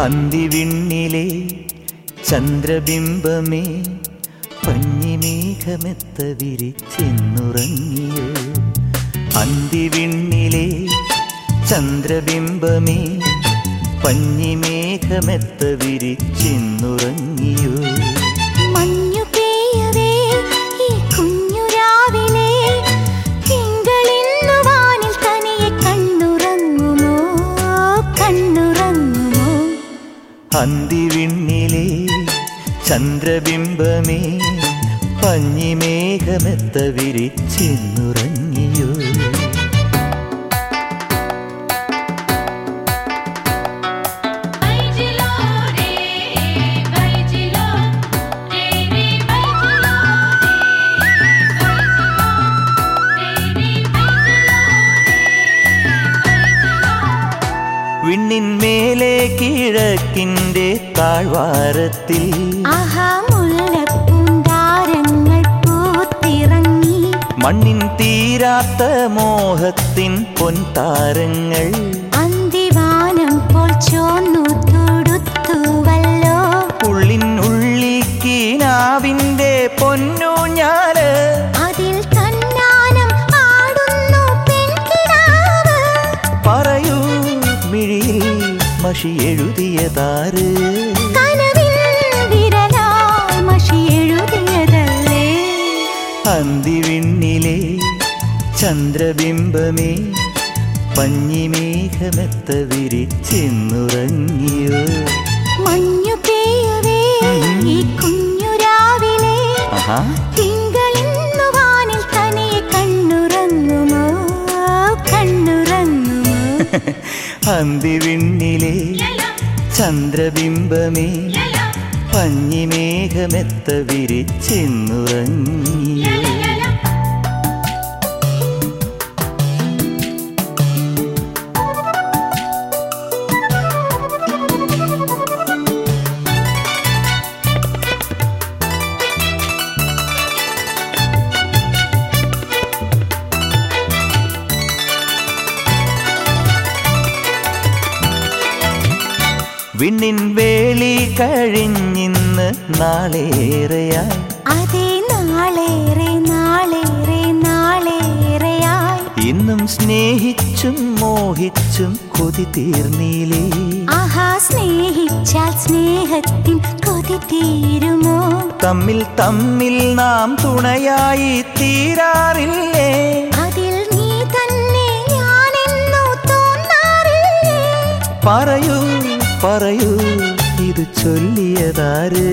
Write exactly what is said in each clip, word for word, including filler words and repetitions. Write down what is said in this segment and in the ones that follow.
അന്തിവിണ്ണിലെ ചന്ദ്രബിംബമേ പഞ്ഞിമേഘമെത്ത വിരിച്ചെന്നുറങ്ങിയോ. അന്തിവിണ്ണിലെ ചന്ദ്രബിംബമേ പഞ്ഞിമേഘമെത്ത വിരിച്ചെന്നുറങ്ങിയോ. അന്തിവിണ്ണിലെ ചന്ദ്രബിംബമേ പഞ്ഞിമേഘമെത്ത വിരിച്ചെന്നുറങ്ങിയോ. വിണ്ണിന്മേലെ കിഴക്കിൻ്റെ താഴ്വാരത്തിൽ മണ്ണിൻ തീരാത്ത മോഹത്തിൻ പൊൻതാരങ്ങൾ അന്തിവാനം പോൽ ചോന്നു തൊടുത്തുവല്ലോ. ഉള്ളിൻ ഉള്ളിൽ കീനാവിൻ്റെ പൊന്നൂഞ്ഞാല് അതിൽ തന്നാനം ആടുന്നു പെൺകിടാവ്. പറയൂ മിഴിയിൽ മഷി എഴുതിയതാര്? കനവിൽ വിരലാൽ മഷി എഴുതിയതല്ലേ. അന്തിവിണ്ണിലെ ചന്ദ്രബിംബമേ പഞ്ഞിമേഘമെത്ത വിരിച്ചെന്നുറങ്ങിയോ. മഞ്ഞു പെയ്യവേ ഈ കുഞ്ഞുരാവിലെ തിങ്കളിന്നു വാനിൽ തനിയെ കണ്ണുറങ്ങുമോ കണ്ണുറങ്ങുമോ. അന്തിവിണ്ണിലെ ചന്ദ്രബിംബമേ പഞ്ഞിമേഘമെത്ത വിരിച്ചെന്നുറങ്ങിയോ. വിണ്ണിൻ വേളി കഴിഞ്ഞിന്ന് നാളേറെയായി. അതേ നാളേറെ നാളേറെ നാളേറെയായി. ഇന്നും സ്നേഹിച്ചും മോഹിച്ചും കൊതി തീർന്നില്ലേ. ആഹാ സ്നേഹിച്ചാൽ സ്നേഹത്തിൻ കൊതി തീരുമോ. തമ്മിൽ തമ്മിൽ നാം തുണയായി തീരാറില്ലേ. അതിൽ നീ തന്നെ ഞാനെന്നു തോന്നാറില്ലേ. പറയൂ പറയൂ ഇത് ചൊല്ലിയതാര്?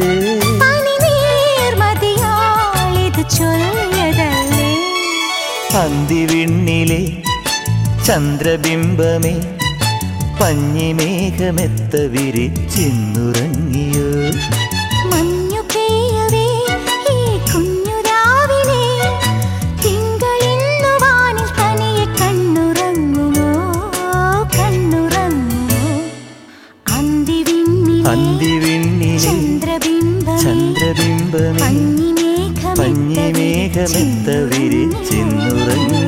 ഇത് ചൊല്ലിയതല്ലേ. അന്തിവിണ്ണിലെ ചന്ദ്രബിംബമേ പഞ്ഞിമേഘമെത്ത വിരിച്ചെന്നുറങ്ങിയോ. മഞ്ഞു പെയ്യവേ ഈ കുഞ്ഞുരാവിലെ തിങ്കളിന്നു വാനിൽ തനിയെ കണ്ണുറങ്ങുമോ കണ്ണുറങ്ങുമോ. അന്തിവിണ്ണിലെ ചന്ദ്രബിംബമേ പഞ്ഞിമേഘമെത്ത വിരിച്ചെന്നുറങ്ങി.